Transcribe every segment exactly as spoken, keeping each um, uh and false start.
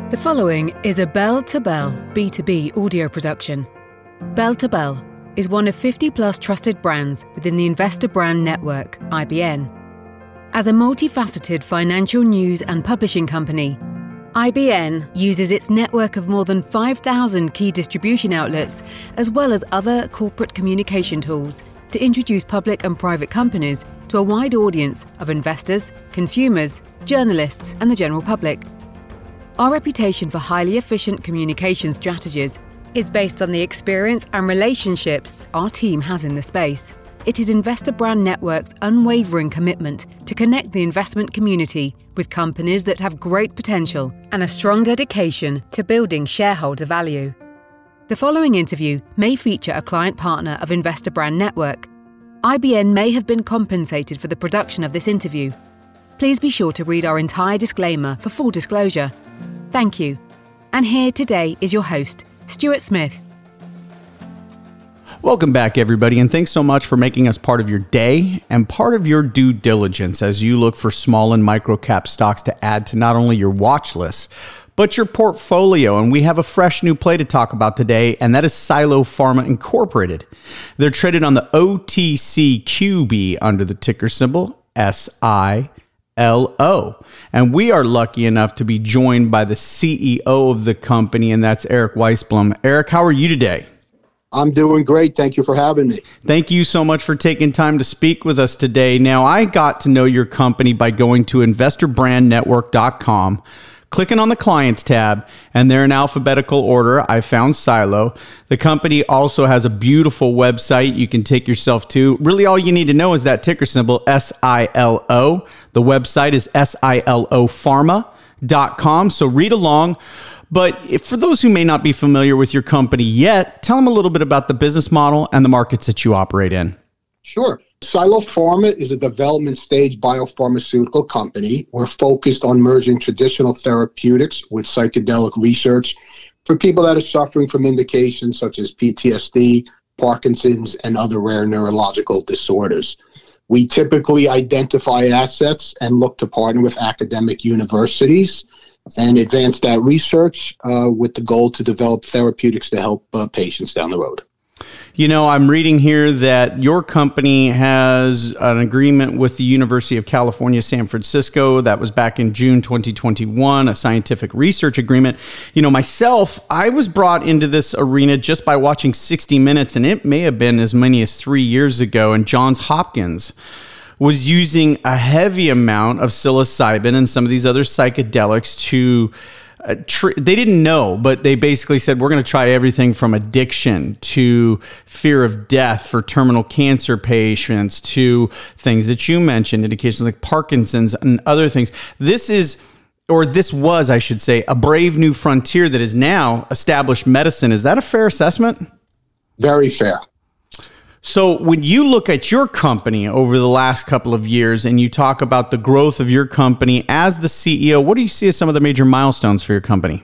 The following is a Bell to Bell B two B audio production. Bell to Bell is one of fifty plus trusted brands within the Investor Brand Network, I B N. As a multifaceted financial news and publishing company, I B N uses its network of more than five thousand key distribution outlets, as well as other corporate communication tools, to introduce public and private companies to a wide audience of investors, consumers, journalists, and the general public. Our reputation for highly efficient communication strategies is based on the experience and relationships our team has in the space. It is Investor Brand Network's unwavering commitment to connect the investment community with companies that have great potential and a strong dedication to building shareholder value. The following interview may feature a client partner of Investor Brand Network. I B N may have been compensated for the production of this interview. Please be sure to read our entire disclaimer for full disclosure. Thank you. And here today is your host, Stuart Smith. Welcome back, everybody, and thanks so much for making us part of your day and part of your due diligence as you look for small and micro cap stocks to add to not only your watch list, but your portfolio. And we have a fresh new play to talk about today, and that is Silo Pharma Incorporated. They're traded on the O T C Q B under the ticker symbol S I L O. And we are lucky enough to be joined by the C E O of the company, and that's Eric Weisblum. Eric, how are you today? I'm doing great. Thank you for having me. Thank you so much for taking time to speak with us today. Now, I got to know your company by going to investor brand network dot com, clicking on the Clients tab, and they're in alphabetical order. I found Silo. The company also has a beautiful website you can take yourself to. Really, all you need to know is that ticker symbol, S I L O. The website is S I L O pharma dot com, so read along. But if, for those who may not be familiar with your company yet, tell them a little bit about the business model and the markets that you operate in. Sure. Silo Pharma is a development stage biopharmaceutical company. We're focused on merging traditional therapeutics with psychedelic research for people that are suffering from indications such as P T S D, Parkinson's, and other rare neurological disorders. We typically identify assets and look to partner with academic universities and advance that research uh, with the goal to develop therapeutics to help uh, patients down the road. You know, I'm reading here that your company has an agreement with the University of California, San Francisco. That was back in June twenty twenty-one, a scientific research agreement. You know, myself, I was brought into this arena just by watching sixty minutes, and it may have been as many as three years ago. And Johns Hopkins was using a heavy amount of psilocybin and some of these other psychedelics to Uh, tr- they didn't know, but they basically said, we're going to try everything from addiction to fear of death for terminal cancer patients to things that you mentioned, indications like Parkinson's and other things. This is, or this was, I should say, a brave new frontier that is now established medicine. Is that a fair assessment? Very fair. So when you look at your company over the last couple of years and you talk about the growth of your company as the C E O, what do you see as some of the major milestones for your company?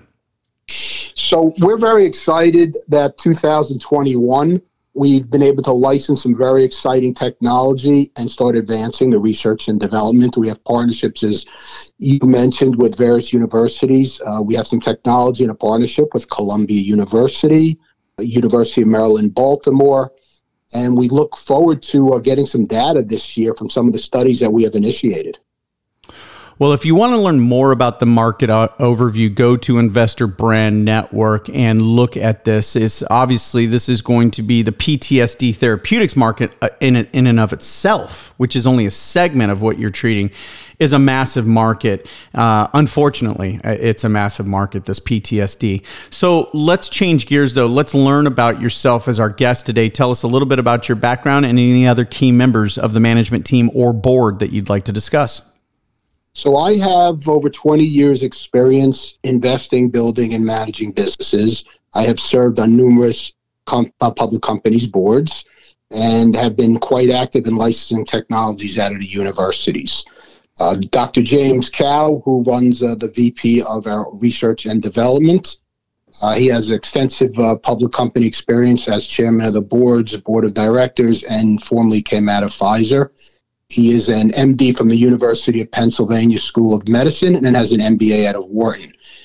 So we're very excited that two thousand twenty-one, we've been able to license some very exciting technology and start advancing the research and development. We have partnerships, as you mentioned, with various universities. Uh, we have some technology in a partnership with Columbia University, University of Maryland, Baltimore. And we look forward to uh, getting some data this year from some of the studies that we have initiated. Well, if you want to learn more about the market overview, go to Investor Brand Network and look at this. It's obviously, this is going to be the P T S D therapeutics market in in and of itself, which is only a segment of what you're treating, is a massive market. Uh, unfortunately, it's a massive market, this P T S D. So let's change gears, though. Let's learn about yourself as our guest today. Tell us a little bit about your background and any other key members of the management team or board that you'd like to discuss. So I have over twenty years experience investing, building, and managing businesses. I have served on numerous com- uh, public companies' boards and have been quite active in licensing technologies out of the universities. Uh, Doctor James Cow, who runs uh, the V P of our research and development, uh, he has extensive uh, public company experience as chairman of the boards, board of directors, and formerly came out of Pfizer. He is an M D from the University of Pennsylvania School of Medicine and has an M B A out of Wharton.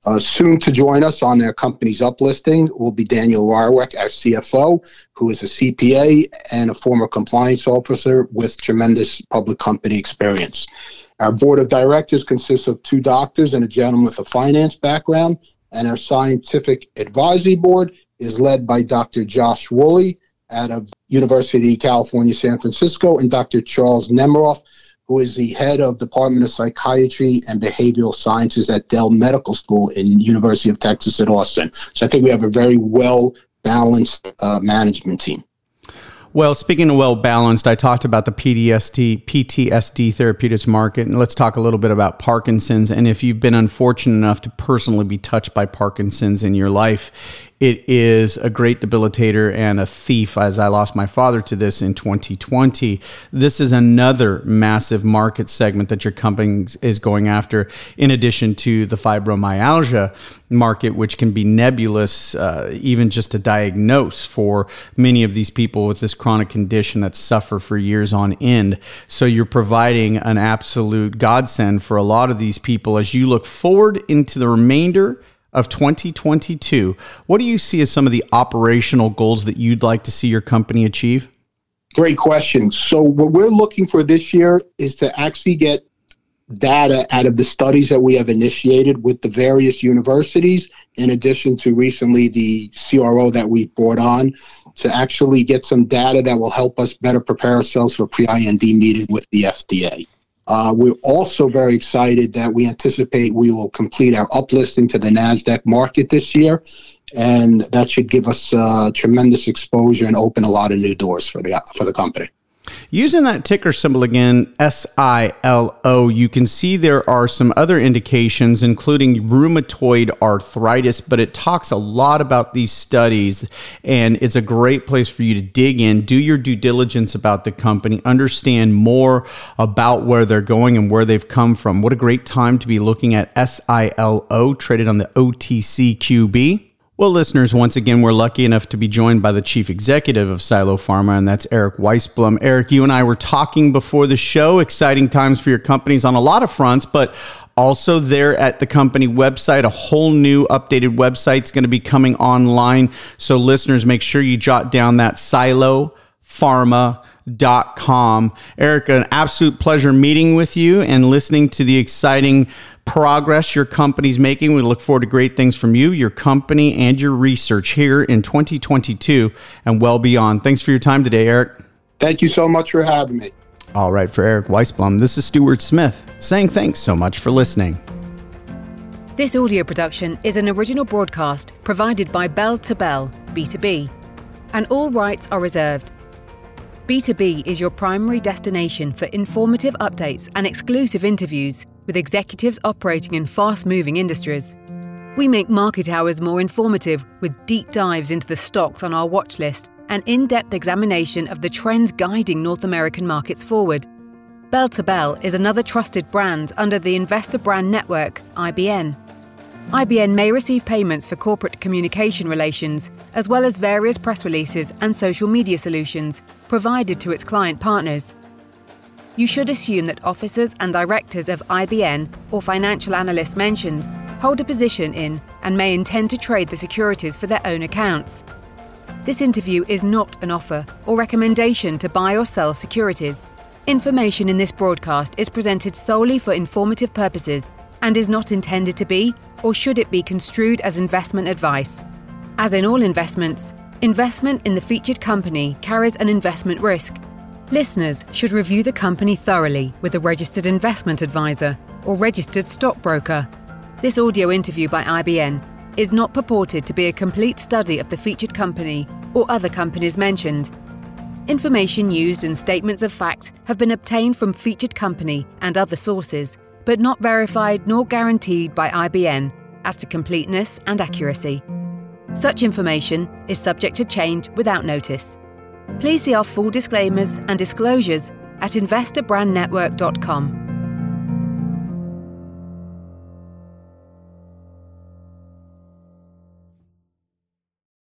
Uh, soon to join us on their company's uplisting will be Daniel Rarwick, our C F O, who is a C P A and a former compliance officer with tremendous public company experience. Our board of directors consists of two doctors and a gentleman with a finance background, and our scientific advisory board is led by Doctor Josh Woolley out of University of California, San Francisco, and Doctor Charles Nemiroff, who is the head of Department of Psychiatry and Behavioral Sciences at Dell Medical School in University of Texas at Austin. So I think we have a very well-balanced uh, management team. Well, speaking of well-balanced, I talked about the P T S D, P T S D therapeutics market, and let's talk a little bit about Parkinson's. And if you've been unfortunate enough to personally be touched by Parkinson's in your life, it is a great debilitator and a thief, as I lost my father to this in twenty twenty. This is another massive market segment that your company is going after, in addition to the fibromyalgia market, which can be nebulous, uh, even just to diagnose for many of these people with this chronic condition that suffer for years on end. So you're providing an absolute godsend for a lot of these people. As you look forward into the remainder of twenty twenty-two, what do you see as some of the operational goals that you'd like to see your company achieve? Great question. So what we're looking for this year is to actually get data out of the studies that we have initiated with the various universities, in addition to recently the C R O that we brought on, to actually get some data that will help us better prepare ourselves for pre-I N D meeting with the F D A. Uh, we're also very excited that we anticipate we will complete our uplisting to the NASDAQ market this year, and that should give us uh, tremendous exposure and open a lot of new doors for the for the company. Using that ticker symbol again, S I L O, you can see there are some other indications, including rheumatoid arthritis, but it talks a lot about these studies, and it's a great place for you to dig in, do your due diligence about the company, understand more about where they're going and where they've come from. What a great time to be looking at S I L O, traded on the O T C Q B. Well, listeners, once again, we're lucky enough to be joined by the chief executive of Silo Pharma, and that's Eric Weisblum. Eric, you and I were talking before the show. Exciting times for your companies on a lot of fronts, but also there at the company website, a whole new updated website is going to be coming online. So listeners, make sure you jot down that silo pharma dot com. Eric, an absolute pleasure meeting with you and listening to the exciting progress your company's making. We look forward to great things from you, your company, and your research here in twenty twenty-two and well beyond. Thanks for your time today, Eric. Thank you so much for having me. All right, for Eric Weisblum, this is Stuart Smith saying thanks so much for listening. This audio production is an original broadcast provided by Bell to Bell, B two B, and all rights are reserved. B two B is your primary destination for informative updates and exclusive interviews with executives operating in fast-moving industries. We make market hours more informative with deep dives into the stocks on our watch list and in-depth examination of the trends guiding North American markets forward. Bell to Bell is another trusted brand under the Investor Brand Network, I B N. I B N may receive payments for corporate communication relations, as well as various press releases and social media solutions provided to its client partners. You should assume that officers and directors of I B N or financial analysts mentioned hold a position in and may intend to trade the securities for their own accounts. This interview is not an offer or recommendation to buy or sell securities. Information in this broadcast is presented solely for informative purposes and is not intended to be, or should it be construed as investment advice. As in all investments, investment in the featured company carries an investment risk. Listeners should review the company thoroughly with a registered investment advisor or registered stockbroker. This audio interview by I B N is not purported to be a complete study of the featured company or other companies mentioned. Information used in statements of fact have been obtained from featured company and other sources, but not verified nor guaranteed by I B N as to completeness and accuracy. Such information is subject to change without notice. Please see our full disclaimers and disclosures at investor brand network dot com.